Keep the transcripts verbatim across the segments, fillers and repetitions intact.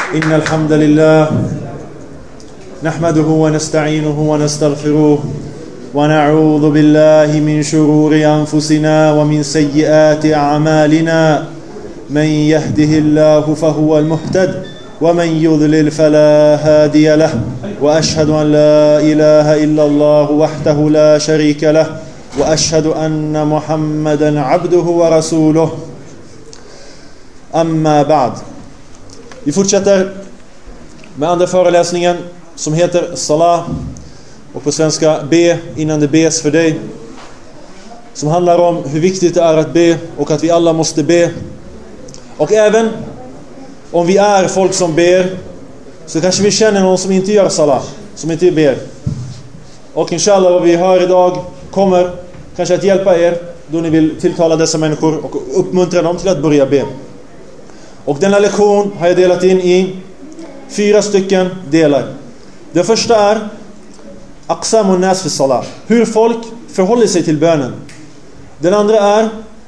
إن الحمد لله نحمده ونستعينه ونستغفره ونعوذ بالله من شرور أنفسنا ومن سيئات أعمالنا من يهده الله فهو المهتد ومن يضلل فلا هادي له وأشهد أن لا إله إلا الله وحده لا شريك له وأشهد أن محمدا عبده ورسوله أما بعد. Vi fortsätter med andra föreläsningen som heter Salah, och på svenska be innan det bes för dig, som handlar om hur viktigt det är att be och att vi alla måste be. Och även om vi är folk som ber, så kanske vi känner någon som inte gör salah, som inte ber. Och inshallah, vad vi hör idag kommer kanske att hjälpa er då ni vill tilltala dessa människor och uppmuntra dem till att börja be. Och denna lektion har jag delat in i fyra stycken delar. Det första är aqsamun nas fi salah, hur folk förhåller sig till bönen. Den andra är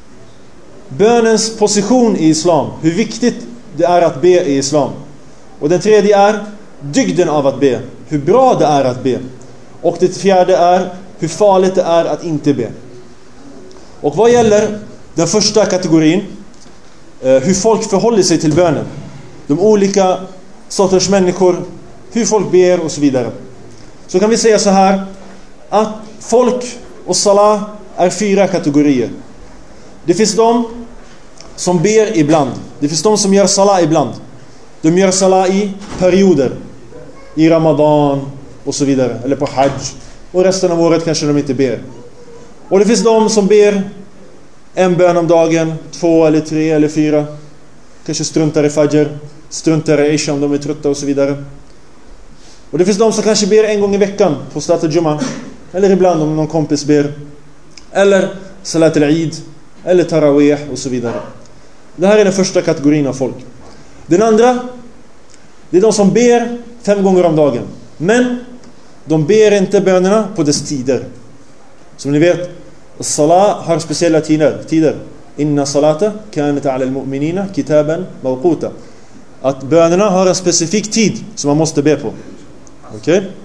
bönens position i islam, hur viktigt det är att be i islam. Och den tredje är dygden av att be, hur bra det är att be. Och det fjärde är hur farligt det är att inte be. Och vad gäller den första kategorin, hur folk förhåller sig till bönen, de olika sorters människor, hur folk ber och så vidare, så kan vi säga så här, att folk och salah är fyra kategorier. Det finns de som ber ibland. Det finns de som gör salah ibland. De gör salah i perioder, i Ramadan och så vidare, eller på hajj, och resten av året kanske de inte ber. Och det finns de som ber en bön om dagen, två eller tre eller fyra, kanske struntar i fajr, struntar i isha om de är trötta och så vidare. Och det finns de som kanske ber en gång i veckan på Salat al-Jum'ah, eller ibland om någon kompis ber, eller Salat al-Eid, eller Tarawih och så vidare. Det här är den första kategorin av folk. Den andra, det är de som ber fem gånger om dagen, men de ber inte bönerna på dess tider. Som ni vet, salat har speciella tider. tider. Inna salata kanat ala al-mu'minina kitaban mawquta. Att bönerna har en specifik tid som man måste be på. Okej? Okay?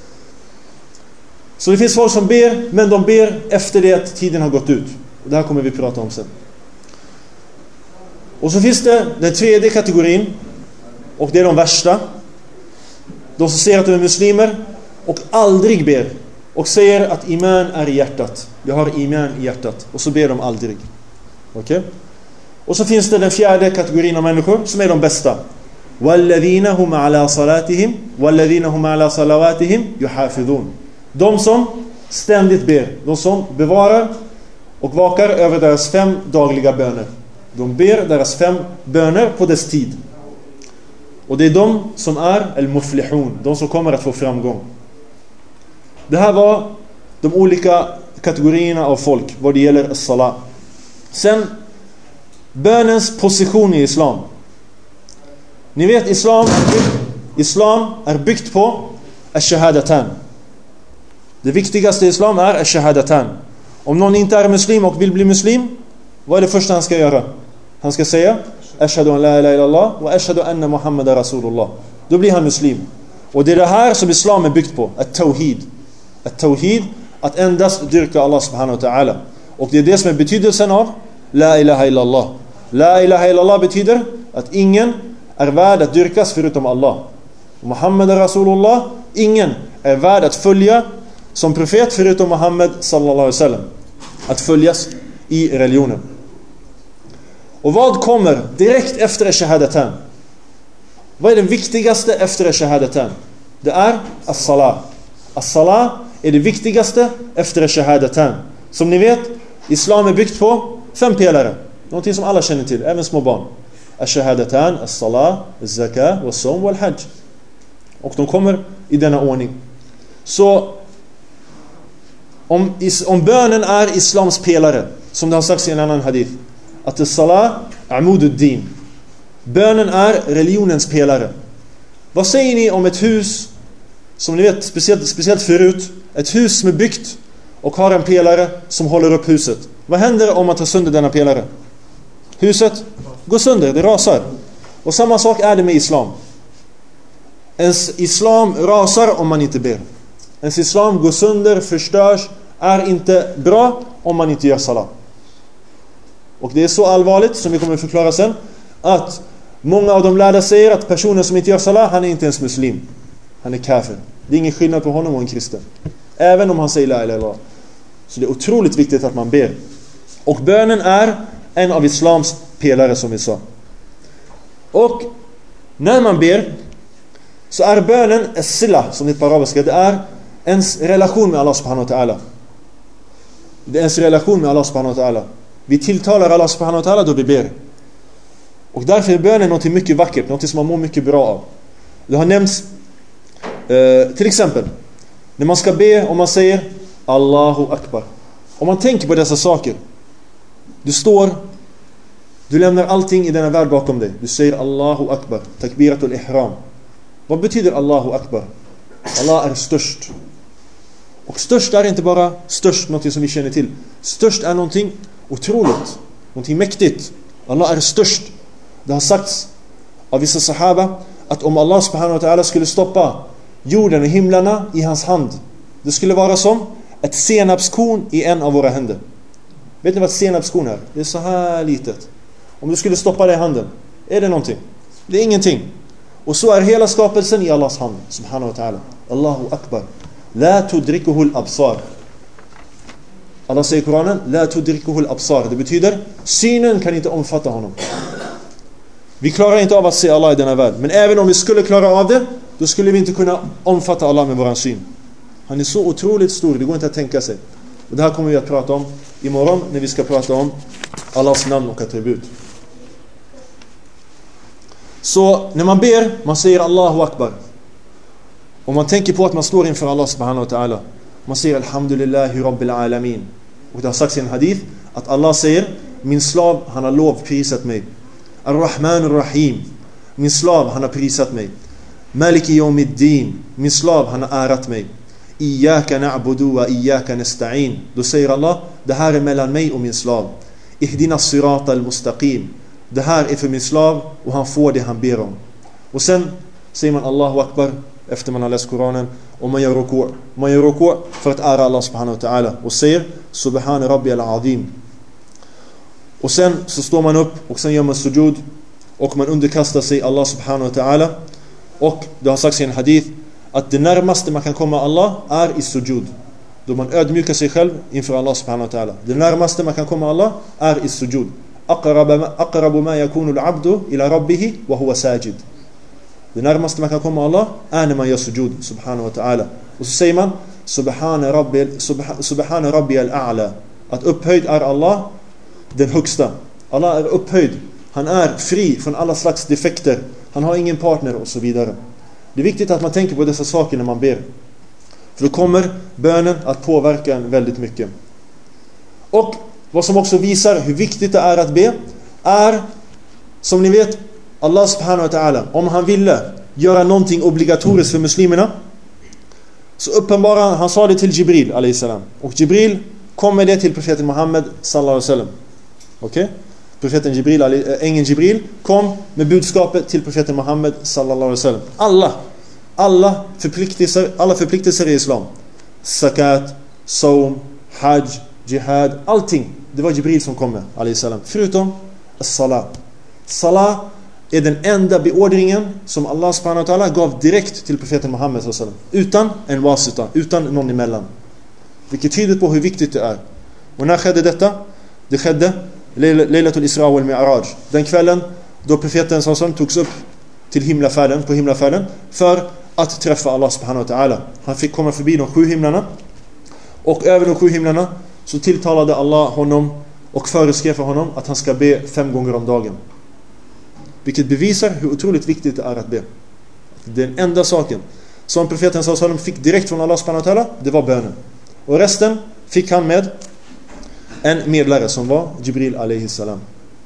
Så det finns folk som ber, men de ber efter det att tiden har gått ut. Och det här kommer vi prata om sen. Och så finns det den tredje kategorin, och det är de värsta. De som säger att de är muslimer och aldrig ber, och säger att iman är i hjärtat. Jag har iman i hjärtat. Och så ber de aldrig. Okej? Okay? Och så finns det den fjärde kategorin av människor som är de bästa. Walladhina hum ala salatihim walladhina hum ala salawatihim yuhafidhun. De som ständigt ber, de som bevarar och vakar över deras fem dagliga böner. De ber deras fem böner på dess tid. Och det är de som är al-muflihun, de som kommer att få framgång. Det här var de olika kategorierna av folk vad det gäller as-salat. Sen bönens position i islam. Ni vet, islam är byggt, islam är byggt på ash-shahadatan. Det viktigaste i islam är ash-shahadatan. Om någon inte är muslim och vill bli muslim, vad är det första han ska göra? Han ska säga ashhadu an la ilaha illallah wa ashhadu anna muhammadar rasulullah. Då blir han muslim. Och det är det här som islam är byggt på, at-tawhid. At-tawhid, att endast dyrka Allah subhanahu wa ta'ala. Och det är det som är betydelsen av la ilaha illallah. La ilaha illallah betyder att ingen är värd att dyrkas förutom Allah. Muhammad rasulullah, ingen är värd att följa som profet förutom Muhammad sallallahu alaihi wasallam. Att följas i religionen. Och vad kommer direkt efter shahadatan? Vad är det viktigaste efter shahadatan? Det är as-salah. As-salah är det viktigaste efter shahadatan. Som ni vet, islam är byggt på fem pelare. Någonting som alla känner till, även små barn. Ash-shahadatan, as-salah, az-zakah, was-sawm wal-hajj. Och de kommer i denna ordning. Så om, om bönen är islams pelare, som det har sagts i en annan hadith, att as-salah amud-ud-din, bönen är religionens pelare. Vad säger ni om ett hus, som ni vet, speciellt, speciellt förut, ett hus som är byggt och har en pelare som håller upp huset? Vad händer om man tar sönder denna pelare? Huset går sönder, det rasar. Och samma sak är det med islam. Ens islam rasar om man inte ber. Ens islam går sönder, förstörs, är inte bra om man inte gör salat. Och det är så allvarligt, som vi kommer att förklara sen, att många av de lärda säger att personen som inte gör salat, han är inte ens muslim. Han är kafir. Det är ingen skillnad på honom och en kristen. Även om han säger la ilaha illallah. Så det är otroligt viktigt att man ber. Och bönen är en av islams pelare, som vi sa. Och när man ber så är bönen as-sila, som det är på arabiska. Det är ens relation med Allah subhanahu wa ta'ala. Det är ens relation med Allah subhanahu wa ta'ala. Vi tilltalar Allah subhanahu wa ta'ala då vi ber. Och därför är bönen något mycket vackert, något som man mår mycket bra av. Det har nämnts eh, till exempel när man ska be och man säger Allahu Akbar. Om man tänker på dessa saker, du står, du lämnar allting i denna värld bakom dig. Du säger Allahu Akbar, takbiratul ihram. Vad betyder Allahu Akbar? Allah är störst. Och störst är inte bara störst, något som vi känner till. Störst är någonting otroligt, någonting mäktigt. Allah är störst. Det har sagts av vissa sahaba att om Allah subhanahu wa ta'ala skulle stoppa jorden och himlarna i hans hand, det skulle vara som ett senapskorn i en av våra händer. Vet ni vad ett senapskorn är? Det är så här litet. Om du skulle stoppa det i handen, är det någonting? Det är ingenting. Och så är hela skapelsen i Allahs hand subhanahu wa ta'ala. Allahu Akbar. La tudrikuhu al-absar. Allah säger i Koranen, La tudrikuhu al-absar. Det betyder, synen kan inte omfatta honom. Vi klarar inte av att se Allah i denna värld. Men även om vi skulle klara av det, då skulle vi inte kunna omfatta Allah med våran syn. Han är så otroligt stor, det går inte att tänka sig. Och det här kommer vi att prata om imorgon när vi ska prata om Allahs namn och attribut. Så när man ber, man säger Allahu Akbar. Och man tänker på att man står inför Allah subhanahu wa ta'ala. Man säger Alhamdulillahi Rabbil Alamin. Och det har sagts i en hadith att Allah säger, min slav, han har lovprisat mig. Ar-Rahman Ar-Rahim. Min slav, han har prisat mig. Maliki Yawmiddin. Min slav, han har ärat mig. Iyaka na'budu wa iyaka nasta'in. Då säger Allah, det här är mellan mig och min slav. Ihdina sirata al-mustaqim. Det här är för min slav och han får det han ber om. Och sen säger man Allahu Akbar efter man har läst Koranen, och man gör ruku'. Man gör ruku' för att ära Allah subhanahu wa ta'ala och säger Subhana Rabbi al-Azim. Och sen så står man upp och sen gör man sujud och man underkastar sig Allah subhanahu wa ta'ala. Och det har sagts i en hadith att det närmaste man kan komma Allah är i sujud. Då man ödmjukar sig själv inför Allah subhanahu wa ta'ala. Det närmaste man kan komma Allah är i sujud. Aqrabu ma yakunu al-'abdu ila rabbihi wa huwa sajid. Det närmaste man kan komma Allah är när man gör sujud subhanahu wa ta'ala. Och så säger man Subhana Rabbi, Subhana Rabbi al-A'la. Att upphöjd är Allah den högsta. Allah är upphöjd. Han är fri från alla slags defekter. Han har ingen partner och så vidare. Det är viktigt att man tänker på dessa saker när man ber. För då kommer bönen att påverka en väldigt mycket. Och vad som också visar hur viktigt det är att be är, som ni vet, Allah subhanahu wa ta'ala, om han ville göra någonting obligatoriskt för muslimerna, så uppenbara, han sa det till Jibril alayhi salam. Och Jibril kom med det till profeten Muhammed sallallahu alaihi wasallam. Okej? Okay? Profeten Jibril, ängeln Jibril kom med budskapet till profeten Muhammed sallallahu alaihi wasallam. Alla alla förpliktelser, alla förpliktelser i islam. Zakat, saum, hajj, jihad, allting. Det var Jibril som kom med alayhi salam. Förutom as-salat. Salat är den enda beordringen som Allah subhanahu wa ta'ala gav direkt till profeten Muhammed sallallahu alaihi wasallam, utan en wasita, utan någon emellan. Vilket tyder på hur viktigt det är. Och när skedde detta? Det skedde Laylatul Isra wal Mi'raj. Den kvällen då profeten sallallahu alaihi wasallam togs upp till himlafärden, på himlafärden, för att träffa Allah subhanahu wa ta'ala. Han fick komma förbi de sju himlarna, och över de sju himlarna så tilltalade Allah honom och föreskrev för honom att han ska be fem gånger om dagen. Vilket bevisar hur otroligt viktigt det är att be. Den enda saken som profeten sallallahu alaihi wasallam fick direkt från Allah subhanahu wa ta'ala, det var bönen. Och resten fick han med en medlare som var Jibril alayhi salam.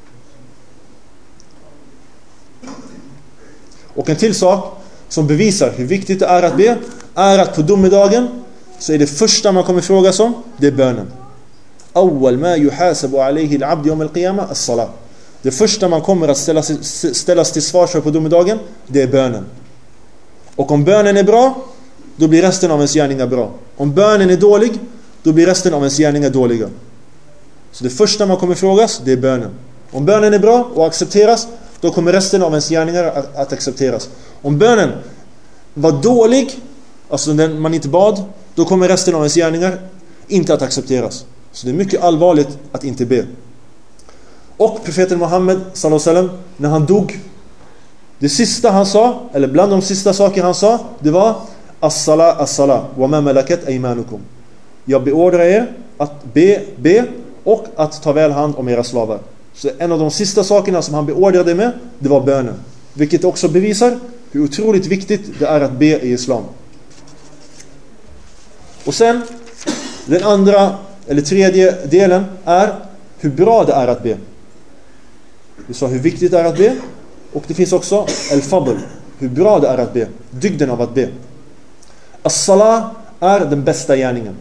Och en till sak som bevisar hur viktigt det är att be är att på domedagen så är det första man kommer fråga om, det är bönen. Awwal ma yuhasabu alayhi al-'abd yawm al-qiyamah as-salat. Det första man kommer att ställas, ställas till svars för på domedagen, det är bönen. Och om bönen är bra, då blir resten av ens gärningar bra. Om bönen är dålig, då blir resten av ens gärningar dåliga. Så det första man kommer frågas, det är bönen. Om bönen är bra och accepteras, då kommer resten av ens gärningar att, att accepteras. Om bönen var dålig, alltså den man inte bad, då kommer resten av ens gärningar inte att accepteras. Så det är mycket allvarligt att inte be. Och profeten Muhammed sallallahu alaihi wasallam, när han dog, det sista han sa, eller bland de sista saker han sa, det var as-sala as-sala wa ma malakat aymanukum. Jag beordrar er att be, be och att ta väl hand om era slavar. Så en av de sista sakerna som han beordrade med, det var bönen. Vilket också bevisar hur otroligt viktigt det är att be i islam. Och sen, den andra eller tredje delen är hur bra det är att be. Vi sa hur viktigt det är att be. Och det finns också al-fadl, hur bra det är att be. Dygden av att be. As-salah är den bästa gärningen.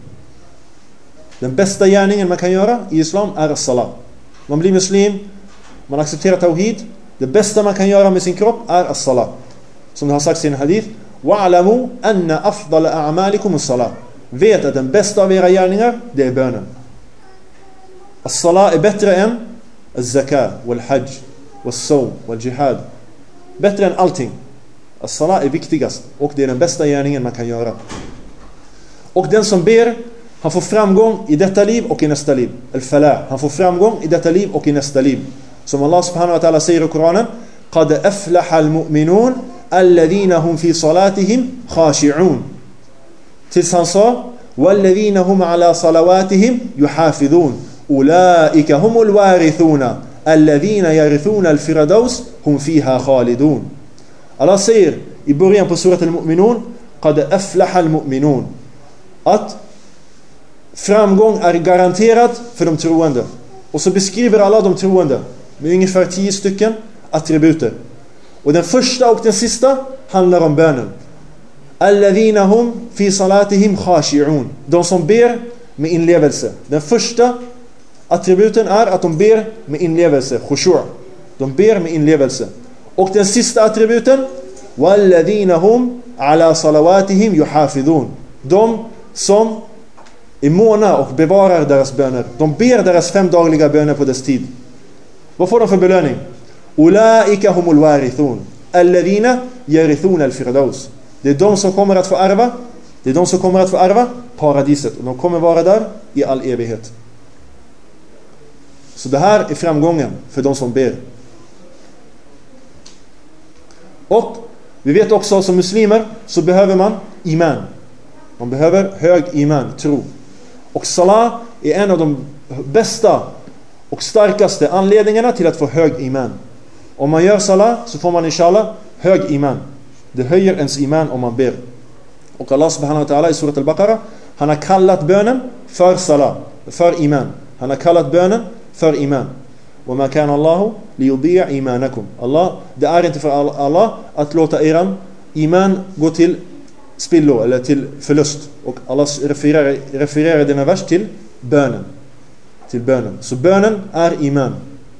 Den bästa gärningen man kan göra i islam är as-salah. Man blir muslim, man accepterar tawhid. Det bästa man kan göra med sin kropp är as-salah. Som det har sagts i en hadith: wa'lamu anna afdala a'malikum as-salah. Vet att den bästa av era gärningar, det är bönen. As-salah är bättre än az-zakah, wal-hajj, wal-sawm, wal-jihad. Bättre än allting. As-salah är viktigast och det är den bästa gärningen man kan göra. Och den som ber, han får framgång i detta liv och i nästa liv. Al-falah, han får framgång i detta liv och i nästa liv. Som Allah subhanahu wa ta'ala säger i Koranen: qad aflaha al-mu'minun alladhina hum fi salatihim khashi'un. Tills han sa: walladhina hum ala salawatihim yuhafidhun ulaika humul warithuna alladhina yarithuna al-firdaus hum fiha khalidun. Allah säger i början på surat al-mu'minun: qad aflaha al-mu'minun, att framgång är garanterad för de troende. Och så beskriver alla de troende med ungefär tio stycken attributer. Och den första och den sista handlar om bönen. Alladhina hum fi salatihim khashi'un. De som ber med inlevelse. Den första attributen är att de ber med inlevelse, khushu'. De ber med inlevelse. Och den sista attributen, walladhina hum ala salawatihim yuhafidhun. De som är måna och bevarar deras böner. De ber deras fem dagliga böner på dess tid. Vad får de för belöning? Ulaika humul warithun alladhina yarithuna al-firdaus. Det är de som kommer att få ärva. Det är de som kommer att få ärva paradiset. Och de kommer vara där i all evighet. Så det här är framgången för de som ber. Och vi vet också som muslimer så behöver man iman. Man behöver hög iman, tro. Och salah är en av de bästa och starkaste anledningarna till att få hög iman. Om man gör salah så får man inshallah hög iman. Det höjer ens iman om man ber. Och Allah subhanahu wa ta'ala i surat al-Baqarah, han har kallat bönen för salah, för iman. Han har kallat bönen för iman. وَمَا كَانَ اللَّهُ لِيُضِيعَ إِيمَانَكُمْ. Allah, det är inte för Allah att låta eran iman gå till spillo eller till förlust. Och Allah refererar, refererar denna vers till bönen. Till bönen. Så bönen är iman.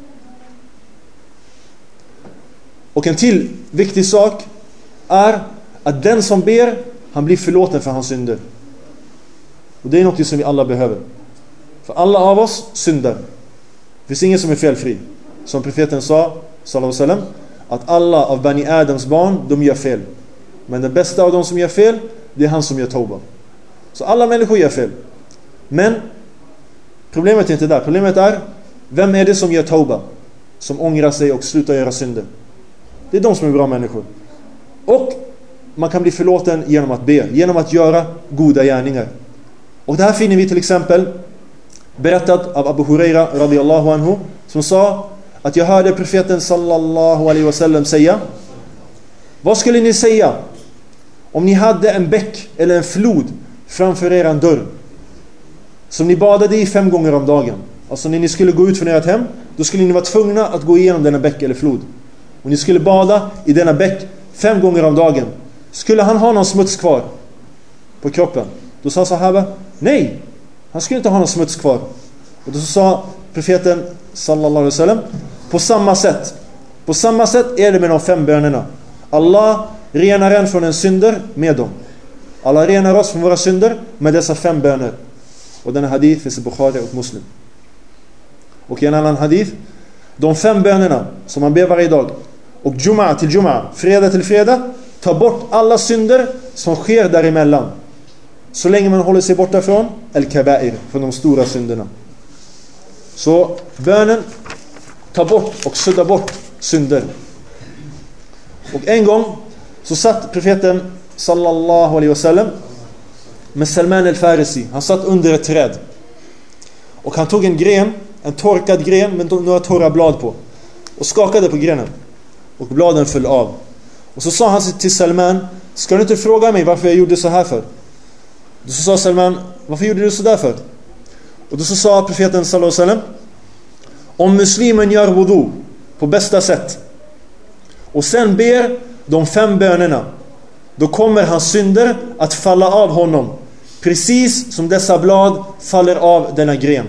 Och en till viktig sak är att den som ber, han blir förlåten för hans synder. Och det är något som vi alla behöver. För alla av oss syndar. Det finns ingen som är felfri. Som profeten sa, sallallahu alaihi wasallam, att alla av Bani Adams barn, de gör fel. Men den bästa av dem som gör fel, det är han som gör tauba. Så alla människor gör fel. Men problemet är inte där. Problemet är, vem är det som gör tauba? Som ångrar sig och slutar göra synder. Det är de som är bra människor. Och man kan bli förlåten genom att be, genom att göra goda gärningar. Och det här finner vi till exempel berättat av Abu Huraira radiyallahu anhu, som sa att jag hörde profeten sallallahu alaihi wasallam säga: vad skulle ni säga om ni hade en bäck eller en flod framför er dörr som ni badade i fem gånger om dagen? Alltså när ni skulle gå ut från ert hem, då skulle ni vara tvungna att gå igenom denna bäck eller flod. Och ni skulle bada i denna bäck fem gånger om dagen. Skulle han ha någon smuts kvar på kroppen? Då sa sahaba: nej, han skulle inte ha någon smuts kvar. Och då sa profeten sallallahu alaihi wasallam: på samma sätt På samma sätt är det med de fem bönerna. Allah renar en från en synder med dem. Allah renar oss från våra synder med dessa fem böner. Och den hadith finns i Bukhari och Muslim. Och i en annan hadith, de fem bönerna som man ber varje dag och Jum'a till Jum'a, fredag till fredag, tar bort alla synder som sker däremellan. Så länge man håller sig borta från al-kaba'ir, från de stora synderna. Så bönen tar bort och suddar bort synder. Och en gång så satt profeten sallallahu alaihi wasallam med Salman al-Farisi. Han satt under ett träd. Och han tog en gren, en torkad gren med några torra blad på, och skakade på grenen. Och bladen föll av. Och så sa han till Salman: ska du inte fråga mig varför jag gjorde så här för? Då så sa Salman: varför gjorde du så där för? Och då så sa profeten sallallahu alaihi wasallam: om muslimen gör wudu på bästa sätt och sen ber de fem bönerna, då kommer hans synder att falla av honom, precis som dessa blad faller av denna gren.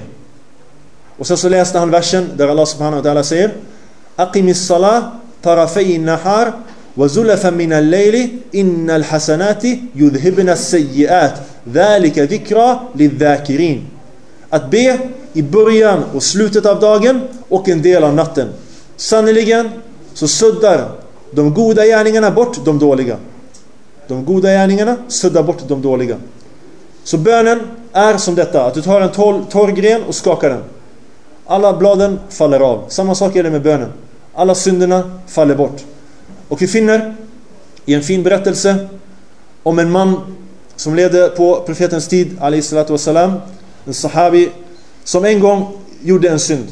Och sen så läste han versen där Allah subhanahu wa ta'ala säger: aqimis salah tarafay nahar wa zulafan min al-layli innal hasanati yudhibna as-sayyi'at dhalika dhikra lidh-dhakirin. Att be i början och slutet av dagen och en del av natten. Sannoliken så suddar de goda gärningarna bort de dåliga. De goda gärningarna suddar bort de dåliga. Så bönen är som detta, att du tar en torr, torr gren och skakar den. Alla bladen faller av. Samma sak är det med bönen. Alla synderna faller bort. Och vi finner i en fin berättelse om en man som ledde på profetens tid, alayhi salatu wassalam, en sahabi som en gång gjorde en synd.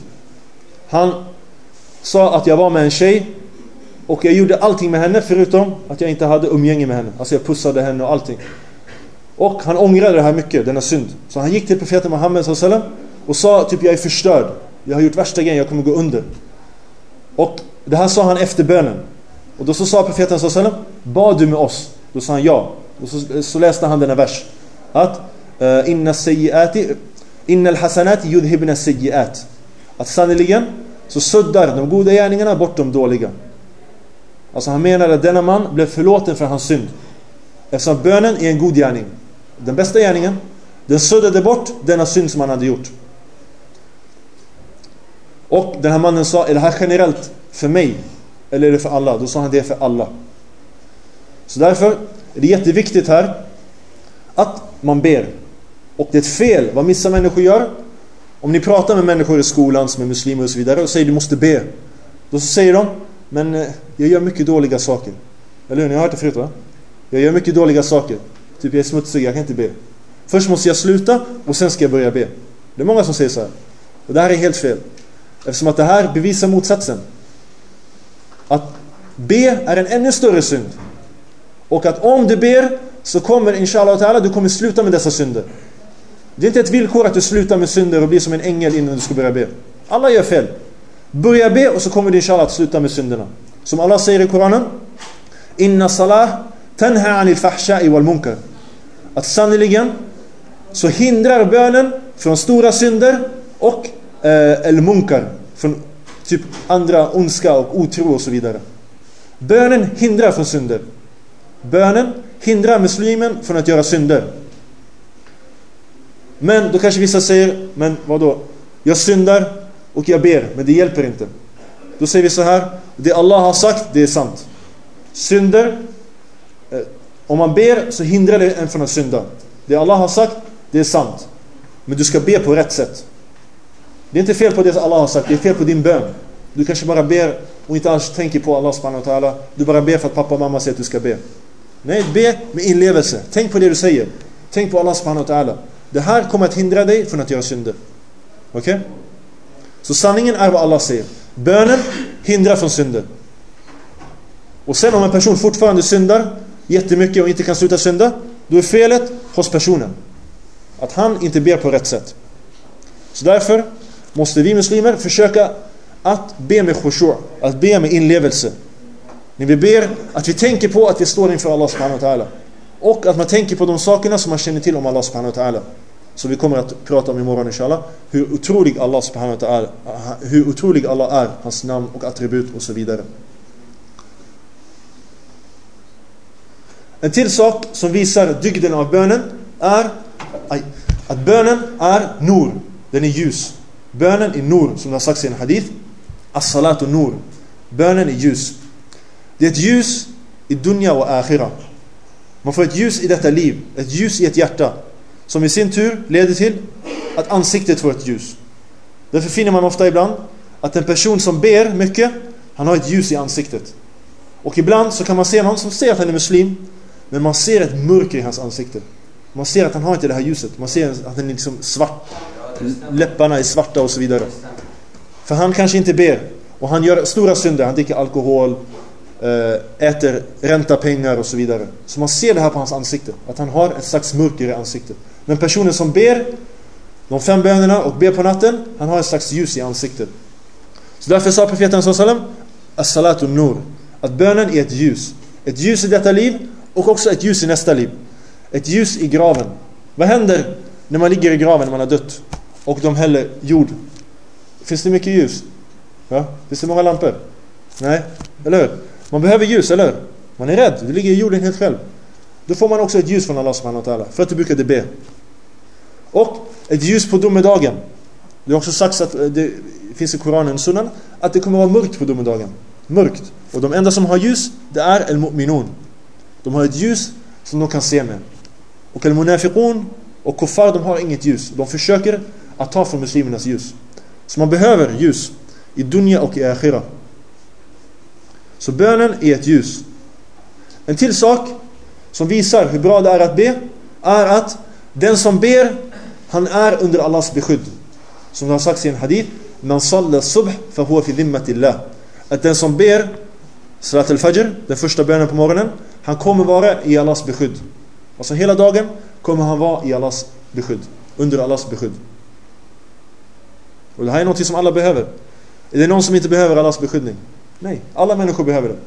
Han sa att jag var med en tjej och jag gjorde allting med henne förutom att jag inte hade umgänge med henne. Alltså jag pussade henne och allting. Och han ångrade det här mycket, denna synd. Så han gick till profeten Muhammed sallallahu alaihi wasallam och sa typ: jag är förstörd. Jag har gjort värsta grejen, jag kommer gå under. Och det här sa han efter bönen. Och då så sa profeten sallallahu alaihi wasallam: bad du med oss? Då sa han ja. Och så, så läste han denna vers. Att uh, inna sayyiati innal hasanati yudhibna sayyiat. Att sannoliken så suddar de goda gärningarna bort de dåliga. Alltså han menar att denna man blev förlåten för hans synd, eftersom bönen är en god gärning. Den bästa gärningen, den suddade bort denna synd som han hade gjort. Och den här mannen sa: är det här generellt för mig eller är det för alla? Då sa han: det är för alla. Så därför är det jätteviktigt här att man ber. Och det är ett fel vad vissa människor gör. Om ni pratar med människor i skolan som är muslimer och så vidare och säger du måste be, då så säger de: men jag gör mycket dåliga saker. Eller hur? Ni har hört det förut, va? Jag gör mycket dåliga saker. Typ jag är smutsig, jag kan inte be. Först måste jag sluta och sen ska jag börja be. Det är många som säger så här. Och det här är helt fel. Eftersom att det här bevisar motsatsen. Att be är en ännu större synd. Och att om du ber så kommer inshallah ta'ala du kommer sluta med dessa synder. Det är inte ett villkor att du slutar med synder och blir som en ängel innan du ska börja be. Alla gör fel. Börja be och så kommer du inshallah att sluta med synderna. Som Allah säger i Koranen: inna salah tanha anil fahsha'i wal munkar. Att sannoliken så hindrar bönen från stora synder och eh, el munkar, från typ andra ondska och otro och så vidare. Bönen hindrar från synder. Bönen hindrar muslimen från att göra synder. Men då kanske vissa säger: men vad då? Jag syndar och jag ber, men det hjälper inte. Då säger vi så här: det Allah har sagt, det är sant. Synder, eh, om man ber så hindrar det en från att synda. Det Allah har sagt, det är sant. Men du ska be på rätt sätt. Det är inte fel på det Allah har sagt, det är fel på din bön. Du kanske bara ber och inte alls tänker på Allah subhanahu wa ta'ala. Du bara ber för att pappa och mamma säger att du ska be. Nej, be med inlevelse. Tänk på det du säger. Tänk på Allah subhanahu wa ta'ala. Det här kommer att hindra dig från att göra synder. Okej? Okay? Så sanningen är vad Allah säger. Bönen hindrar från synder. Och sen om en person fortfarande syndar jättemycket och inte kan sluta synda, då är felet hos personen. Att han inte ber på rätt sätt. Så därför måste vi muslimer försöka att be med khushu', att be med inlevelse. När vi ber, att vi tänker på att vi står inför Allah subhanahu wa ta'ala. Och att man tänker på de sakerna som man känner till om Allah subhanahu wa ta'ala. Så vi kommer att prata om imorgon inshallah. Hur otrolig Allah subhanahu wa ta'ala, hur otrolig Allah är, hans namn och attribut och så vidare. En till sak som visar dygden av bönen är aj, att bönen är nur. Den är ljus. Bönen är nur, som det har sagts i en hadith. As-salatu nur. Bönen är ljus. Det är ett ljus i dunya och akhira. Man får ett ljus i detta liv. Ett ljus i ett hjärta. Som i sin tur leder till att ansiktet får ett ljus. Därför finner man ofta ibland att en person som ber mycket, han har ett ljus i ansiktet. Och ibland så kan man se någon som ser att han är muslim, men man ser ett mörker i hans ansikte. Man ser att han har inte det här ljuset. Man ser att han är liksom svart. Läpparna är svarta och så vidare. För han kanske inte ber. Och han gör stora synder. Han dricker alkohol, äter ränta pengar och så vidare. Så man ser det här på hans ansikte. Att han har ett slags mörker i ansiktet. Men personen som ber de fem bönerna och ber på natten, han har ett slags ljus i ansiktet. Så därför sa profeten sallallahu alaihi wasallam as-salatu nur. Att bönen är ett ljus. Ett ljus i detta liv och också ett ljus i nästa liv. Ett ljus i graven. Vad händer när man ligger i graven när man har dött och de häller jord? Finns det mycket ljus? Ja? Finns det många lampor? Nej, eller hur? Man behöver ljus, eller hur? Man är rädd, du ligger i jorden helt själv. Då får man också ett ljus från Allah subhanahu wa ta'ala. För att du brukade be. Och ett ljus på domedagen. Det har också sagts att det finns i Koranen och Sunnan att det kommer att vara mörkt på domedagen. Mörkt. Och de enda som har ljus, det är al-mu'minun. De har ett ljus som de kan se med. Och al-munafiqun och kuffar, de har inget ljus. De försöker att ta från muslimernas ljus. Så man behöver ljus i dunya och i akhira. Så bönen är ett ljus. En till sak som visar hur bra det är att be är att den som ber, han är under Allahs beskydd. Som det har sagts i en hadith, man salla subh fa huwa fi dhimmatillah. Att den som ber salat al-fajr, den första bönen på morgonen, han kommer vara i Allahs beskydd. Alltså hela dagen kommer han vara i Allahs beskydd, under Allahs beskydd. Och det här är något som alla behöver. Är det någon som inte behöver Allahs beskyddning? Nej, alla människor behöver det.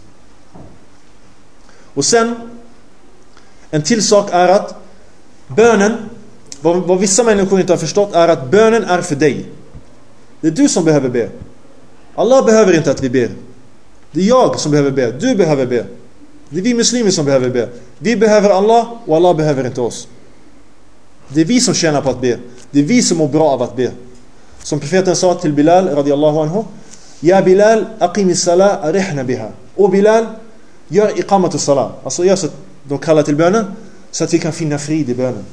Och sen en till sak är att bönen, vad, vad vissa människor inte har förstått, är att bönen är för dig. Det är du som behöver be. Allah behöver inte att vi ber. Det är jag som behöver be. Du behöver be. Det är vi muslimer som behöver be. Vi behöver Allah och Allah behöver inte oss. Det är vi som tjänar på att be. Det är vi som mår bra av att be. Som profeten sa till Bilal radiyallahu anhu: Ja Bilal, aqimi salat arihna biha. Och Bilal, gör iqamatu salat. Alltså gör så att de kallar till bönen så att vi kan finna frid i bönen.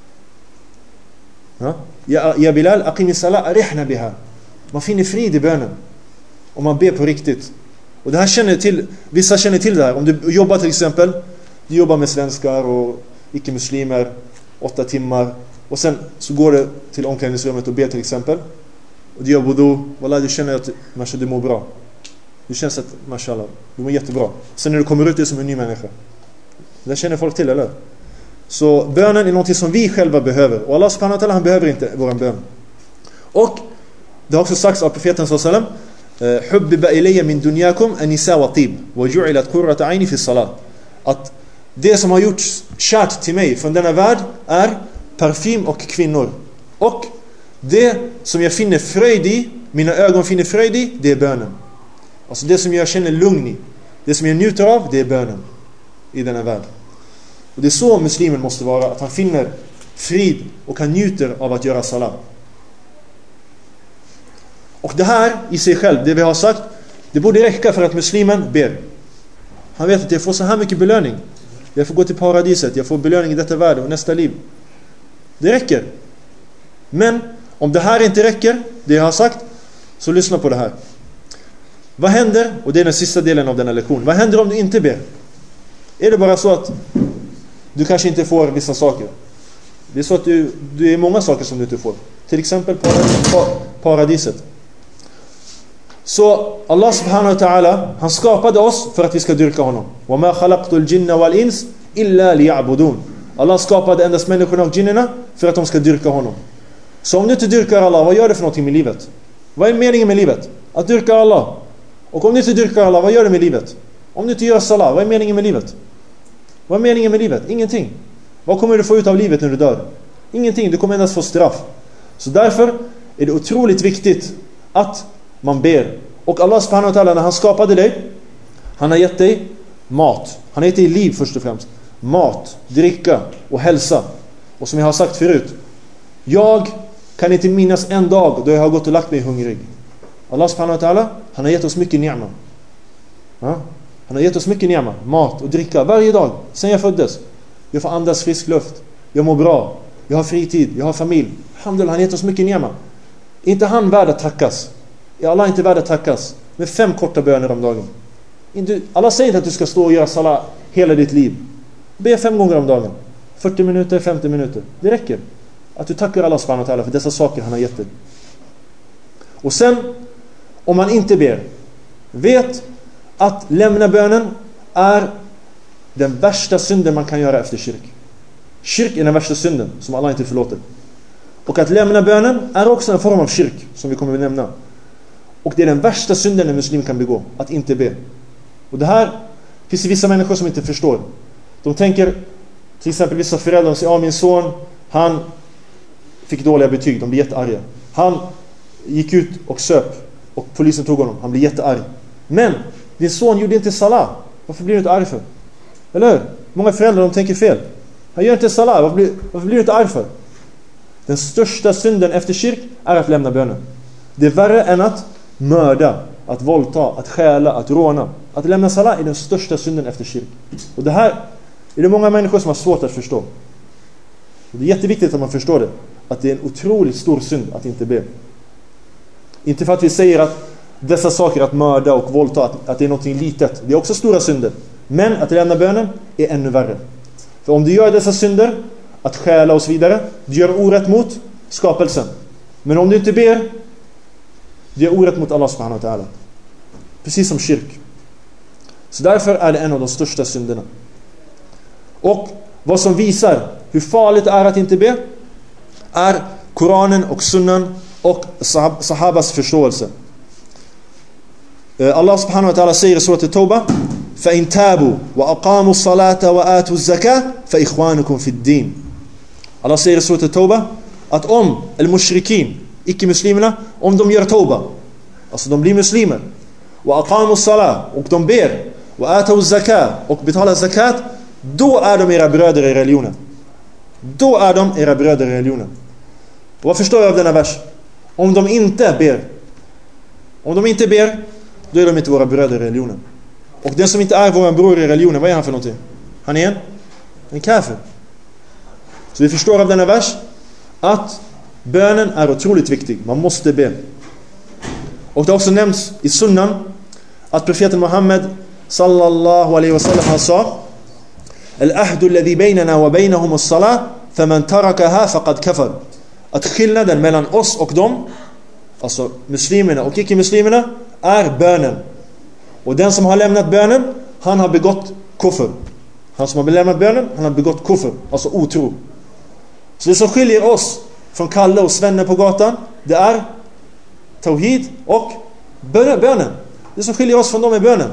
Ja, ja, ja Bilal, aqimi salat arihna biha. Man finner frid i bönen om man ber på riktigt. Och det här känner till, vissa känner till det här. Om du jobbar till exempel, du jobbar med svenskar och icke-muslimer åtta timmar och sen så går du till omklädningsrummet och ber till exempel. Och du gör wudu, wallah, du känner att mashallah, du mår bra. Du känner att mashallah, du mår jättebra. Sen när du kommer ut, du är som en ny människa. Det känner folk till, eller? Så bönen är något som vi själva behöver. Och Allah subhanahu wa ta'ala, han behöver inte vår bön. Och det har också sagts av profeten sallallahu alaihi wasallam: hubbiba ilayya min dunyakum an-nisa wa tib wa ju'ilat qurratu 'ayni fi salat. Att det som har gjorts kärt till mig från denna värld är parfym och kvinnor. Och det som jag finner fröjd i, mina ögon finner fröjd i, det är bönen. Alltså det som jag känner lugn i, det som jag njuter av, det är bönen i denna värld. Och det är så muslimen måste vara, att han finner frid och han njuter av att göra salat. Och det här i sig själv, det vi har sagt, det borde räcka för att muslimen ber. Han vet att jag får så här mycket belöning. Jag får gå till paradiset, jag får belöning i detta värld och nästa liv. Det räcker. Men om det här inte räcker, det jag har sagt, så lyssna på det här. Vad händer, och det är den sista delen av denna lektion, vad händer om du inte ber? Är det bara så att du kanske inte får vissa saker? Det är så att du, det är många saker som du inte får. Till exempel paradiset. Så Allah subhanahu wa ta'ala, han skapade oss för att vi ska dyrka honom. وَمَا خَلَقْتُ الْجِنَّ وَالْإِنسِ إِلَّا لِيَعْبُدُونَ. Allah skapade endast människorna och jinnerna för att de ska dyrka honom. Så om du inte dyrkar Allah, vad gör du för någonting med livet? Vad är meningen med livet? Att dyrka Allah. Och om du inte dyrkar Allah, vad gör du med livet? Om du inte gör salat, vad är meningen med livet? Vad är meningen med livet? Ingenting. Vad kommer du få ut av livet när du dör? Ingenting, du kommer endast få straff. Så därför är det otroligt viktigt att man ber. Och Allah subhanahu wa ta'ala, när han skapade dig, han har gett dig mat. Han heter i liv först och främst. Mat, dricka och hälsa. Och som jag har sagt förut, jag kan inte minnas en dag då jag har gått och lagt mig hungrig. Allah subhanahu wa ta'ala, han har gett oss mycket ni'ma. Ja? Han har gett oss mycket ni'ma, mat och dricka varje dag sen jag föddes. Jag får andas frisk luft. Jag mår bra. Jag har fritid. Jag har familj. Alhamdulillah, han har gett oss mycket ni'ma. Inte han värd att tackas. Är Allah inte värd att tackas med fem korta böner om dagen? Inte, Allah säger inte att du ska stå och göra salat hela ditt liv. Be fem gånger om dagen. fyrtio minuter, femtio minuter. Det räcker. Att du tackar Allah subhanahu wa ta'ala för dessa saker han har gett dig. Och sen, om man inte ber, vet att lämna bönen är den värsta synden man kan göra efter kyrk. Kyrk är den värsta synden som Allah inte förlåter. Och att lämna bönen är också en form av kyrk, som vi kommer att nämna. Och det är den värsta synden en muslim kan begå, att inte be. Och det här finns det vissa människor som inte förstår. De tänker, till exempel vissa föräldrar, de säger, ja min son, han fick dåliga betyg, de blir jättearga. Han gick ut och söp och polisen tog honom, han blir jättearg. Men din son gjorde inte salah, varför blir du inte arg för? Eller hur? Många föräldrar, de tänker fel. Han gör inte salah, varför blir, varför blir du inte arg för? Den största synden efter kyrk är att lämna bönen. Det är värre än att mörda, att våldta, att stjäla, att råna. Att lämna salah är den största synden efter kyrk. Och det här är det många människor som har svårt att förstå. Och det är jätteviktigt att man förstår det. Att det är en otroligt stor synd att inte be. Inte för att vi säger att dessa saker, att mörda och våldta, att, att det är någonting litet. Det är också stora synder. Men att lämna bönen är ännu värre. För om du gör dessa synder, att stjäla och så vidare, du gör orätt mot skapelsen. Men om du inte ber, du gör orätt mot Allah subhanahu wa ta'ala. Precis som kyrk. Så därför är det en av de största synderna. Och vad som visar hur farligt det är att inte be är Koranen och sunnan och sahabas förståelse. Allah subhanahu wa ta'ala säger i surat at-Tawbah: فَإِن تَابُوا وَأَقَامُوا الصَّلَاةَ وَآتُوا الزَّكَاةَ فَإِخْوَانُكُمْ فِي الدِّينِ. Allah säger i surat at-Tawbah att om al-mushrikin, icke-muslimerna, om de gör tawbah, alltså de blir muslimer, وَأَقَامُوا الصَّلَاةَ, och de ber, وَآتَوا الزَّكَاةَ, och betalar zakat, då är de era bröder i religionen. Då är de era bröder i religionen. Och vad förstår jag av denna vers? Om de inte ber, om de inte ber, då är de inte våra bröder i religionen. Och den som inte är vår bror i religionen, vad är han för någonting? Han är en, en kafir. Så vi förstår av denna vers att bönen är otroligt viktig. Man måste be. Och det har också nämnts i sunnan att profeten Muhammed sallallahu alaihi wasallam han sa: Al-ahdu alladhi baynana wa baynahum as-salah, faman tarakaha faqad kafar. Att skillnaden mellan oss och dem, alltså muslimerna och icke-muslimerna, är bönen. Och den som har lämnat bönen, han har begått kufr. Han som har lämnat bönen, han har begått kufr, alltså otro. Så det som skiljer oss från Kalle och Svenne på gatan, det är tawhid och bönen. Det som skiljer oss från dem är bönen.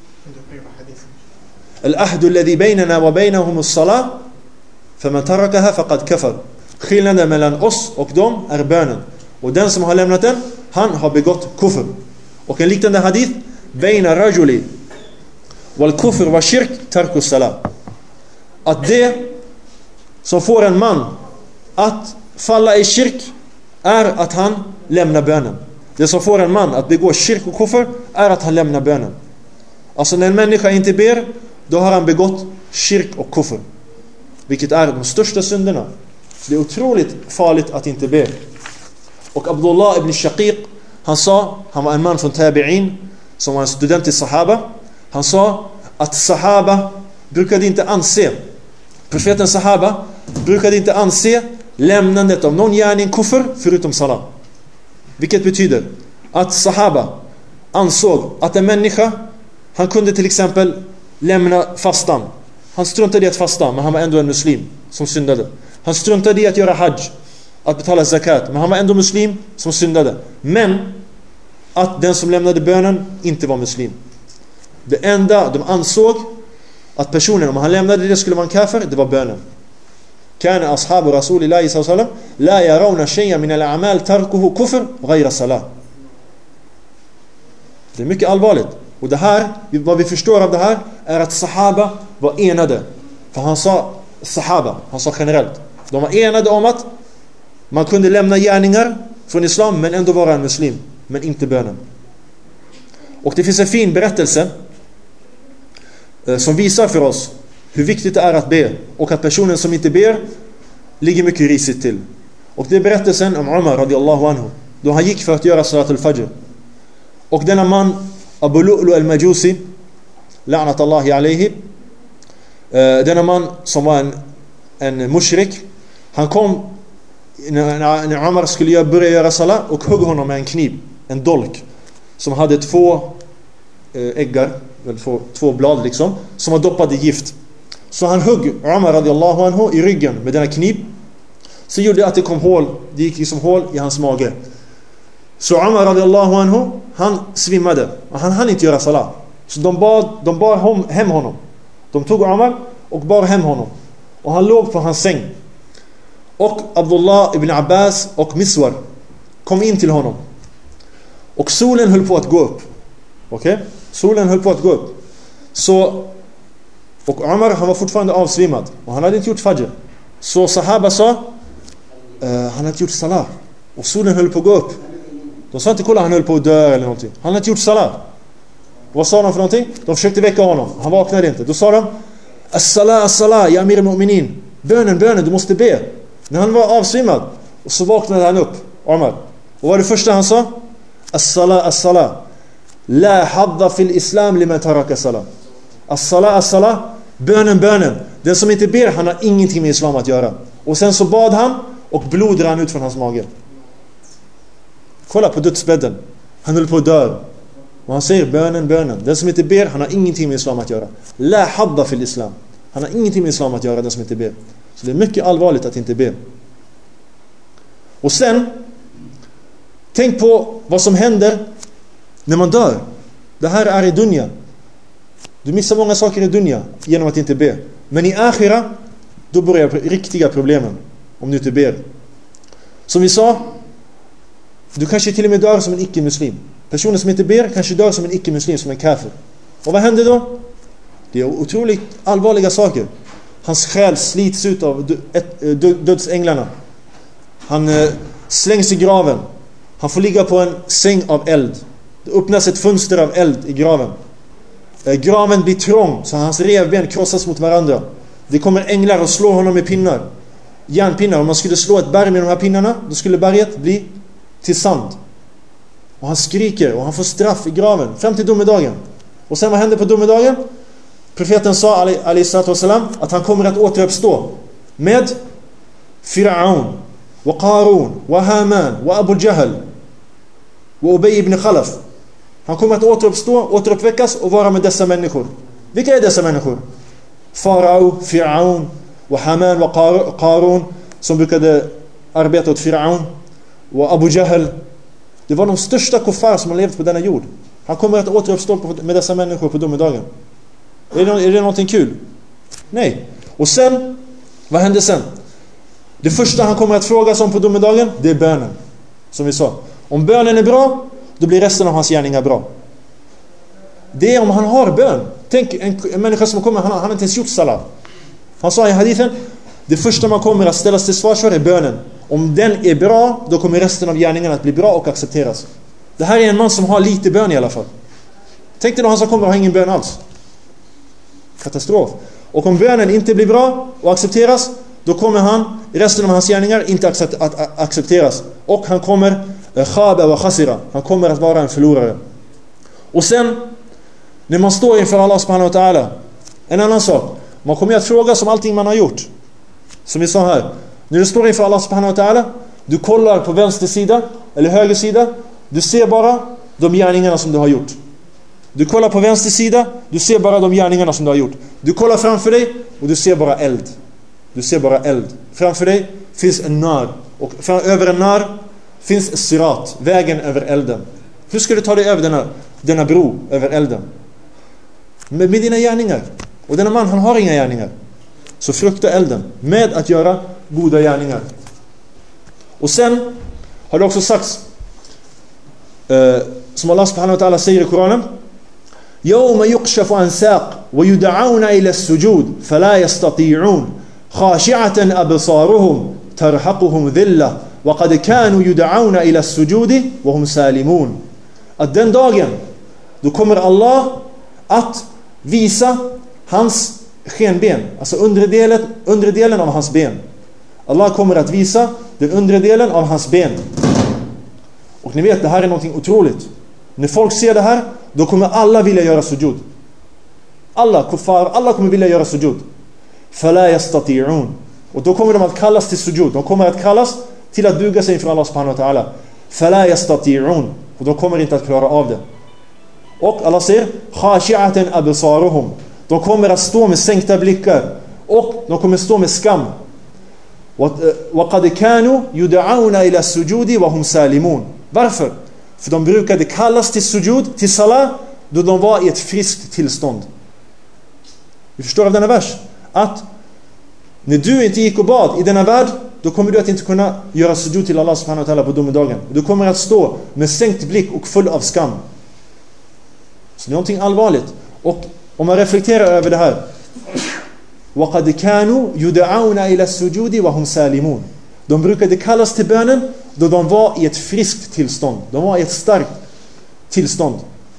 Al-ahdu alladhi baynana wa baynahum as-salah, faman tarakaha faqad kafar. Skillnaden mellan oss och dem är bönen. Och den som har lämnat den, han har begått kufr. Och en liknande hadith: Baina rajuli wal kufr wa shirk tarku salah. Att det som får en man att falla i shirk är att han lämnar bönen. Det som får en man att begå shirk och kufr är att han lämnar bönen. Alltså när en människa inte ber, då har han begått shirk och kufr, vilket är de största synderna. Det är otroligt farligt att inte be. Och Abdullah ibn Shaqiq, han sa, han var en man från Tabi'in som var en student i Sahaba. Han sa att Sahaba brukade inte anse, profeten Sahaba brukade inte anse lämnandet av någon gärning kufr förutom salat. Vilket betyder att Sahaba ansåg att en människa, han kunde till exempel lämna fastan. Han struntade i att fasta, men han var ändå en muslim som syndade. Han struntade i att göra hajj, att betala zakat, men han var ändå muslim som syndade. Men att den som lämnade bönen inte var muslim. Det enda de ansåg att personen, om han lämnade det, skulle vara en kafir, det var bönen. Kana ashabu rasulillahi sallallahu alaihi wasallam la yarawna shay'an min al-a'mal tarkuhu kufr ghayra salah. Det är mycket allvarligt. Och det här, vad vi förstår av det här, är att sahaba var enade. För han sa sahaba, han sa generellt. De var enade om att man kunde lämna gärningar från islam men ändå vara en muslim, men inte bönen. Och det finns en fin berättelse eh, som visar för oss hur viktigt det är att be, och att personen som inte ber ligger mycket risigt till. Och det är berättelsen om Umar radiyallahu anhu, då han gick för att göra salat al-fajr. Och denna man, Abu Lu'lu al-Majusi, la'natullahi alayhi, eh, denna man som var en, en mushrik, han kom när, när Umar skulle göra, börja göra salat, och högg honom med en kniv, en dolk som hade två eh, äggar, två, två blad liksom, som var doppade i gift. Så han högg Umar radiyallahu anhu i ryggen med denna kniv. Så gjorde det att det kom hål, det gick liksom hål i hans mage. Så Umar radiyallahu anhu, han svimmade och han hann inte göra salat. Så de bad, de bar hom, hem honom. De tog Umar och bar hem honom. Och han låg på hans säng. Och Abdullah ibn Abbas och Miswar kom in till honom. Och solen höll på att gå upp. Okej? Okay? Solen höll på att gå upp. Så, och Umar, han var fortfarande avsvimmad. Och han hade inte gjort fajr. Så sahaba sa, uh, han hade inte gjort salat. Och solen höll på att gå upp. De sa inte, kolla, han höll på att dö eller någonting. Han hade inte gjort salat. Vad sa de för någonting? De försökte väcka honom. Han vaknade inte. Då sa de, As-salah, as-salah, ya amir al-mu'minin. Bönen, bönen, du måste be. När han var avsvimmad, och så vaknade han upp, Umar. Och vad var det första han sa? As-salah, as-salah. La hadda fil islam liman taraka salah. As-salah, as-salah. Bönen, bönen. Den som inte ber, han har ingenting med islam att göra. Och sen så bad han, och blod rann ut från hans mage. Kolla på dödsbädden. Han höll på att dö. Och han säger bönen, bönen. Den som inte ber, han har ingenting med islam att göra. La hadda fil islam. Han har ingenting med islam att göra, den som inte ber. Så det är mycket allvarligt att inte be. Och sen, tänk på vad som händer när man dör. Det här är i dunya. Du missar många saker i dunya genom att inte be. Men i akhira, då börjar riktiga problemen om du inte ber. Som vi sa, du kanske till och med dör som en icke-muslim. Personer som inte ber kanske dör som en icke-muslim, som en kafir. Och vad händer då? Det är otroligt allvarliga saker. Hans själ slits ut av dödsänglarna. Han slängs i graven. Han får ligga på en säng av eld. Det öppnas ett fönster av eld i graven. Graven blir trång, så hans revben krossas mot varandra. Det kommer änglar och slår honom med pinnar. Järnpinnar. Om man skulle slå ett berg med de här pinnarna, då skulle berget bli till sand. Och han skriker och han får straff i graven fram till domedagen. Och sen vad händer på domedagen? Profeten sa alayhi salatu wasalam att han kommer att återuppstå med Fir'aun wa Qarun wa Haman wa Abu Jahl wa Ubay ibn Khalaf. Han kommer att återuppstå, återuppväckas och vara med dessa människor. Vilka är dessa människor? Farao, Fir'aun wa Haman wa Qarun, som brukade arbeta åt Fir'aun, och Abu Jahl. Det var de största kuffar som har levt på denna jord. Han kommer att återuppstå med dessa människor på domedagen. Är det, är det någonting kul? Nej. Och sen, vad händer sen? Det första han kommer att fråga om på domedagen, det är bönen. Som vi sa. Om bönen är bra, då blir resten av hans gärningar bra. Det är om han har bön. Tänk, en, en människa som kommer, han, han har inte ens gjort salat. Han sa i hadithen, det första man kommer att ställas till svars för är bönen. Om den är bra, då kommer resten av gärningarna att bli bra och accepteras. Det här är en man som har lite bön i alla fall. Tänk dig då han som kommer att ha ingen bön alls. Katastrof. Och om bönen inte blir bra och accepteras, då kommer han, resten av hans gärningar inte accept, att accepteras. Och han kommer khaba wa khasira. Han kommer att vara en förlorare. Och sen, när man står inför Allah subhanahu wa ta'ala, en annan sak. Man kommer att fråga om allting man har gjort. Som vi sa här. När du står inför Allah subhanahu wa ta'ala, du kollar på vänster sida eller höger sida, du ser bara de gärningarna som du har gjort. Du kollar på vänster sida, du ser bara de gärningarna som du har gjort. Du kollar framför dig och du ser bara eld. Du ser bara eld. Framför dig finns en nar, och fram, över en nar finns sirat, vägen över elden. Hur ska du ta dig över denna, denna bro över elden? Med, med dina gärningar. Och denna man, han har inga gärningar. Så frukta elden med att göra goda gärningar. Och sen har det också sagts, eh, som Allah subhanahu wa ta'ala säger i Koranen, يَوْمَ يُقْشَفُ عَنْ سَاقٍ وَيُدْعَوْنَ إِلَى السُّجُودِ فَلَا يَسْتَطِيعُونَ خَاشِعَةً أَبْصَارُهُمْ تَرْحَقُهُمْ ذِلَّةٌ وَقَدْ كَانُوا يُدْعَوْنَ إِلَى السُّجُودِ وَهُمْ سَالِمُونَ. Att den dagen då kommer Allah att visa hans skenben, alltså undre delen, undre delen av hans ben. Allah kommer att visa den undre delen av hans ben. Och ni vet, det här är någonting otroligt. När folk ser det här, då kommer alla vilja göra sujud. Alla kuffar, alla kommer vilja göra sujud. فَلَا يَسْتَطِيعُونَ. Och då kommer de att kallas till sujud. De kommer att kallas till att buga sig inför Allah subhanahu wa ta'ala. فَلَا يَسْتَطِيعُونَ. Och de kommer inte att klara av det. Och Allah säger خَاشِعَةً أَبْصَارُهُمْ. De kommer att stå med sänkta blickar. Och de kommer att stå med skam. وَقَدْ كَانُوا يُدْعَوْنَ إِلَى السُّجُودِ وَهُمْ سَالِمُونَ. Varför? För de brukade kallas till sujud, till salah, då de var i ett friskt tillstånd. Vi förstår av denna vers att när du inte gick och bad i denna värld, då kommer du att inte kunna göra sujud till Allah subhanahu wa ta'ala på domedagen. Du kommer att stå med sänkt blick och full av skam. Så det är någonting allvarligt. Och om man reflekterar över det här, وَقَدْ كَانُوا يُدْعَوْنَ إِلَى السُّجُودِ وَهُمْ سَالِمُونَ. De brukade kallas till bönen då de var i ett friskt tillstånd. De var i ett starkt tillstånd.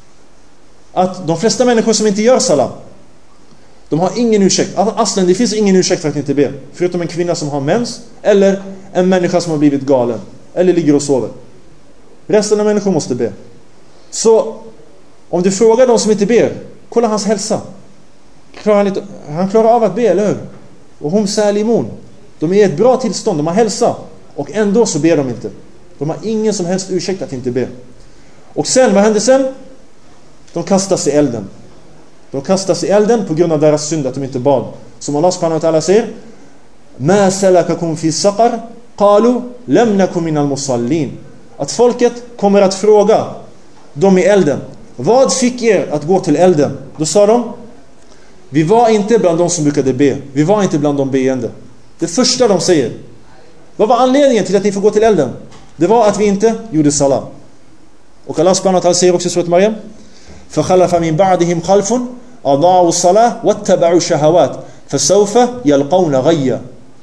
Att de flesta människor som inte gör salah, de har ingen ursäkt. Aslen, det finns ingen ursäkt för att inte be. Förutom en kvinna som har mens, eller en människa som har blivit galen, eller ligger och sover. Resten av människor måste be. Så om du frågar de som inte ber, kolla hans hälsa. Klarar han, inte, han klarar av att be, eller hur? Och hum salimun. De är i ett bra tillstånd, de har hälsa. Och ändå så ber de inte. De har ingen som helst ursäkt att inte be. Och sen, vad händer sen? De kastas i elden. De kastas i elden på grund av deras synd att de inte bad. Som Allah subhanahu wa ta'ala säger: Ma salakakum fi saqar? Qalu lam nakum minal musallin. Att folket kommer att fråga dem i elden: vad fick er att gå till elden? Då sa de: vi var inte bland de som brukade be. Vi var inte bland de beende. Det första de säger: vad var anledningen till att ni får gå till elden? Det var att vi inte gjorde salah. Och Allah subhanahu wa ta'ala säger också i surat Maryam: فَخَلَفَ مِنْ بَعْدِهِمْ خَلْفٌ أَضَاعُوا الصَّلَاةَ وَاتَّبَعُوا الشَّهَوَاتِ فَسَوْفَ يَلْقَوْنَ غَيًّا.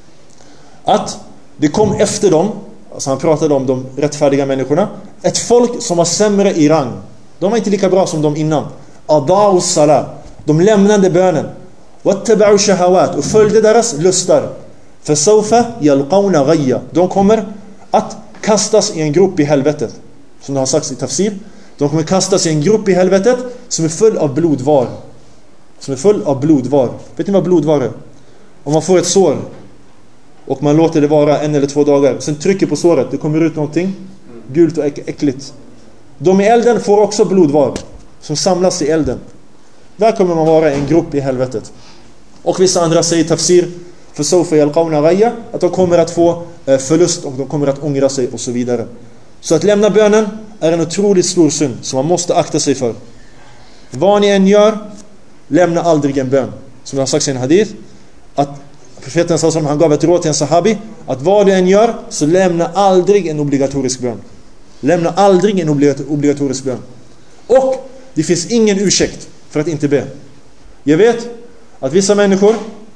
Att det kom efter dem, alltså han pratade om de rättfärdiga människorna, ett folk som var sämre i rang. De var inte lika bra som de innan. أَضَاعُوا الصَّلَاةَ. De lämnade bönen. وَاتَّبَعُوا الشَّهَوَاتِ. Och följde deras lustar. فَسَوْفَ يَلْقَوْنَ غَيًّا. De kommer att kastas i en grop i helvetet. Som det har sagts i tafsir. De kommer kastas i en grop i helvetet som är full av blodvar. Som är full av blodvar. Vet ni vad blodvar är? Om man får ett sår och man låter det vara en eller två dagar, sen trycker på såret, det kommer ut någonting gult och äck- äckligt. De i elden får också blodvar som samlas i elden. Där kommer man vara i en grop i helvetet. Och vissa andra säger tafsir för sofa yalqawna ghayya, att de kommer att få förlust och de kommer att ångra sig och så vidare. Så att lämna bönen är en otroligt stor synd som man måste akta sig för. Vad ni än gör, lämna aldrig en bön. Som det har sagts i en hadith, att profeten sallallahu alaihi wasallam, han gav ett råd till en sahabi, att vad du än gör, så lämna aldrig en obligatorisk bön. Lämna aldrig en obligatorisk bön. Och det finns ingen ursäkt för att inte be. Jag vet att vissa människor,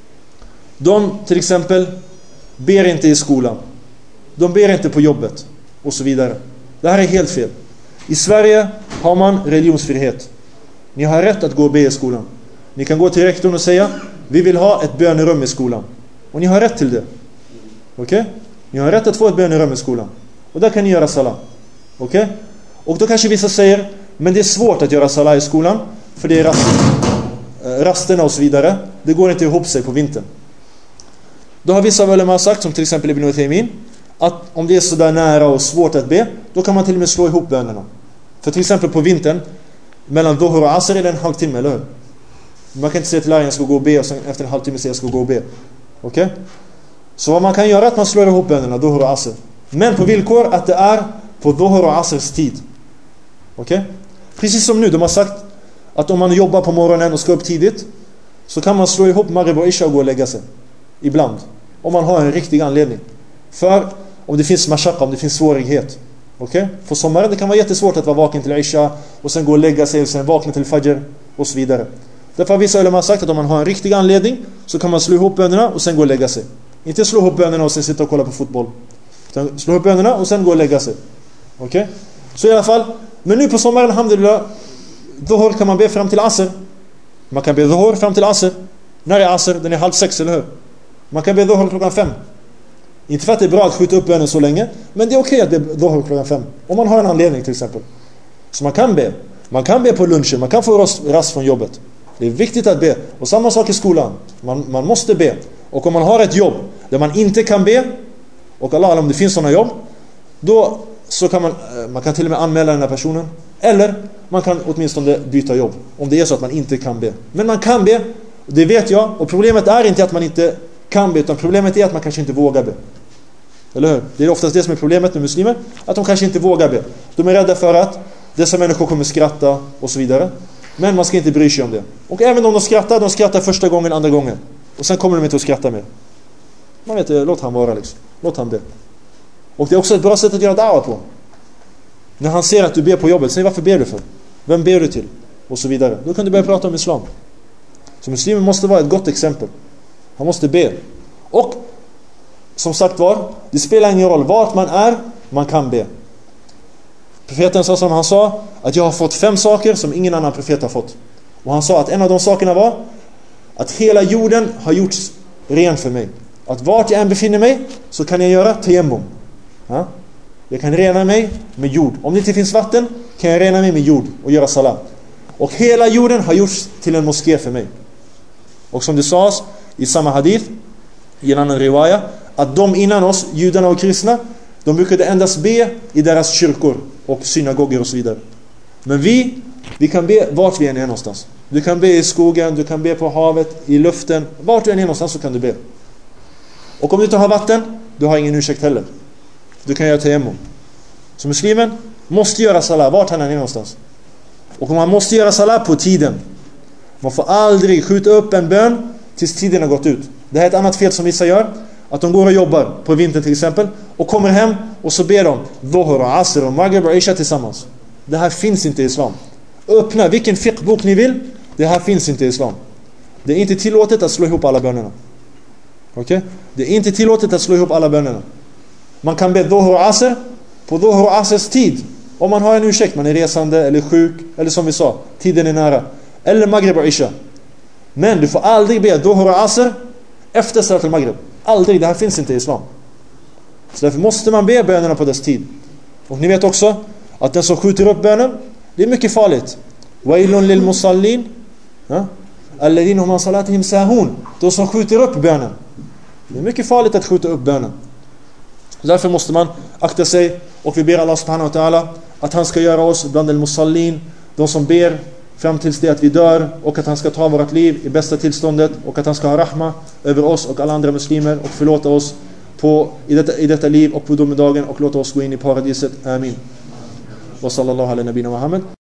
de till exempel ber inte i skolan. De ber inte på jobbet och så vidare. Det här är helt fel. I Sverige har man religionsfrihet. Ni har rätt att gå och be i skolan. Ni kan gå till rektorn och säga: vi vill ha ett bönerum i skolan. Och ni har rätt till det. Okej? Okay? Ni har rätt att få ett bönerum i skolan. Och där kan ni göra salah. Okej? Okay? Och då kanske vissa säger: men det är svårt att göra salah i skolan, för det är rast, rasterna och så vidare. Det går inte ihop sig på vintern. Då har vissa ulema sagt, som till exempel Ibn Uthaymin, att om det är så där nära och svårt att be, då kan man till och med slå ihop bönerna. För till exempel på vintern, mellan Dhuhr och Asr är det en halvtimme, eller hur? Man kan inte säga till läraren: jag ska gå och be, och sen efter en halvtimme säga: jag ska gå och be. Okej? Okay? Så vad man kan göra är att man slår ihop bönerna, Dhuhr och Asr. Men på villkor att det är på Dhuhr och Asrs tid. Okej? Okay? Precis som nu, de har sagt att om man jobbar på morgonen och ska upp tidigt, så kan man slå ihop Maghrib och Isha och gå och lägga sig. Ibland. Om man har en riktig anledning. För om det finns mashaqqa, om det finns svårighet. Okej? Okay? För sommaren det kan vara jättesvårt att vara vaken till Isha och sen gå och lägga sig och sen vakna till Fajr och så vidare. Därför har vissa ulema sagt att om man har en riktig anledning så kan man slå ihop bönerna och sen gå och lägga sig. Inte slå ihop bönerna och sen sitta och kolla på fotboll. Utan slå ihop bönerna och sen gå och lägga sig. Okej? Okay? Så i alla fall, men nu på sommaren, alhamdulillah, Dhuhr kan man be fram till Asr. Man kan be Dhuhr fram till Asr. När är Asr? Den är halv sex, eller hur? Man kan be Dhuhr klockan fem. Inte för att det är bra att skjuta upp bönen så länge, men det är okej okay att be Dhuhr klockan fem. Om man har en anledning till exempel. Så man kan be. Man kan be på lunchen, man kan få rast, rast från jobbet. Det är viktigt att be. Och samma sak i skolan. Man, man måste be. Och om man har ett jobb där man inte kan be, och Allah, om det finns sådana jobb, då så kan man, man kan till och med anmäla den här personen. Eller man kan åtminstone byta jobb. Om det är så att man inte kan be. Men man kan be, det vet jag. Och problemet är inte att man inte kan be, utan problemet är att man kanske inte vågar be. Eller hur? Det är oftast det som är problemet med muslimer. Att de kanske inte vågar be. De är rädda för att dessa människor kommer skratta och så vidare. Men man ska inte bry sig om det. Och även om de skrattar, de skrattar första gången, andra gången. Och sen kommer de inte att skratta mer. Man vet, låt han vara liksom. Låt han be. Och det är också ett bra sätt att göra da'wa på. När han ser att du ber på jobbet, säg varför ber du för? Vem ber du till? Och så vidare. Då kan du börja prata om islam. Så muslimen måste vara ett gott exempel. Han måste be. Och som sagt var, det spelar ingen roll vart man är, man kan be. Profeten sa som han sa att jag har fått fem saker som ingen annan profet har fått. Och han sa att en av de sakerna var att hela jorden har gjorts ren för mig. Att vart jag än befinner mig så kan jag göra tayammum. Ja? Jag kan rena mig med jord. Om det inte finns vatten kan jag rena mig med jord och göra salat. Och hela jorden har gjorts till en moské för mig. Och som det sades i samma hadith, i en annan riwaya, att de innan oss, judarna och kristna, de brukade endast be i deras kyrkor och synagoger och så vidare. Men vi, vi kan be vart vi än är någonstans. Du kan be i skogen, du kan be på havet, i luften. Vart du än är någonstans så kan du be. Och om du inte har vatten, du har ingen ursäkt heller. Du kan göra tayammum. Så muslimen måste göra salat vart han än är någonstans. Och man måste göra salat på tiden. Man får aldrig skjuta upp en bön tills tiden har gått ut. Det här är ett annat fel som vissa gör. Att de går och jobbar på vintern till exempel och kommer hem och så ber de Dhuhr och Asr och Maghrib och Isha tillsammans. Det här finns inte i islam. Öppna vilken fiqh-bok ni vill. Det här finns inte i islam. Det är inte tillåtet att slå ihop alla bönerna. Okej? Okay? Det är inte tillåtet att slå ihop alla bönerna. Man kan be Dhuhr och Asr på Dhuhr och Asrs tid. Om man har en ursäkt, man är resande eller sjuk, eller som vi sa, tiden är nära. Eller Maghrib och Isha. Men du får aldrig be Dhuhr och Asr efter Salat al-Maghrib. Aldrig, det här finns inte i islam. Så därför måste man be bönerna på dess tid. Och ni vet också att den som skjuter upp bönen, det är mycket farligt. Wailun lil musallin, alladhina hum an salatihim sahun. De som skjuter upp bönen. Det är mycket farligt att skjuta upp bönen. Därför måste man akta sig. Och vi ber Allah subhanahu wa ta'ala att han ska göra oss bland al musallin, de som ber fram tills det att vi dör, och att han ska ta vårt liv i bästa tillståndet, och att han ska ha rahma över oss och alla andra muslimer och förlåta oss på, i, detta, i detta liv och på domedagen, och låta oss gå in i paradiset. Amin. Wa sallallahu ala nabina Muhammad.